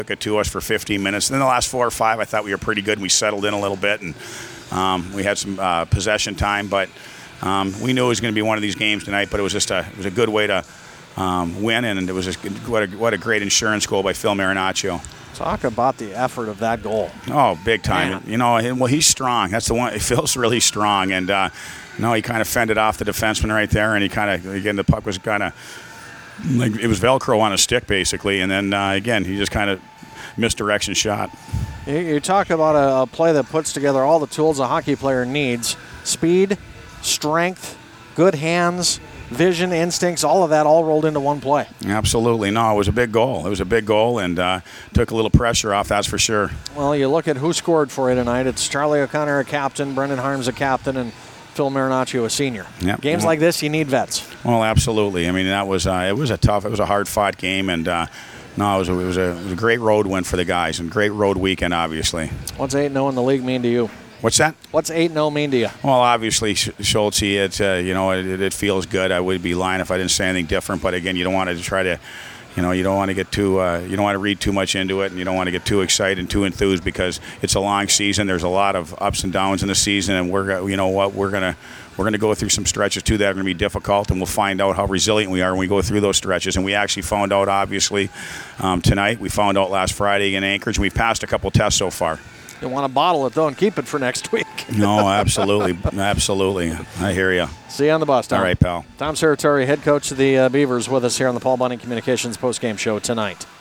took it to us for 15 minutes. And then the last 4 or 5, I thought we were pretty good. And we settled in a little bit, and we had some possession time. But we knew it was going to be one of these games tonight. But it was a good way to win, and it was just what a great insurance goal by Phil Marinaccio. Talk about the effort of that goal. Oh, big time. Man. You know, well, he's strong. That's the one. Phil's really strong, and he kind of fended off the defenseman right there, and he kind of, again, the puck was kind of like it was Velcro on a stick basically, and then again he just kind of misdirection shot. You talk about a play that puts together all the tools a hockey player needs: speed, strength, good hands, vision, instincts, all of that all rolled into one play. Absolutely. No, it was a big goal. It was a big goal, and took a little pressure off, that's for sure. Well, you look at who scored for you tonight. It's Charlie O'Connor, a captain, Brendan Harms, a captain, and Phil Marinaccio, a senior. Yep. Games like this, you need vets. Well, absolutely. I mean, that was it was a hard-fought game, and it was a great road win for the guys, and great road weekend, obviously. What's 8-0 in the league mean to you? What's that? What's 8-0 mean to you? Well, obviously, Schultz, it feels good. I would be lying if I didn't say anything different. But again, you don't want to try to, you don't want to get too, you don't want to read too much into it, and you don't want to get too excited and too enthused because it's a long season. There's a lot of ups and downs in the season, and we're gonna go through some stretches too that are gonna be difficult, and we'll find out how resilient we are when we go through those stretches. And we actually found out, obviously, tonight. We found out last Friday in Anchorage, and we passed a couple tests so far. You want to bottle it, though, and keep it for next week. No, absolutely. Absolutely. I hear you. See you on the bus, Tom. All right, pal. Tom Serratore, head coach of the Beavers, with us here on the Paul Bunning Communications postgame show tonight.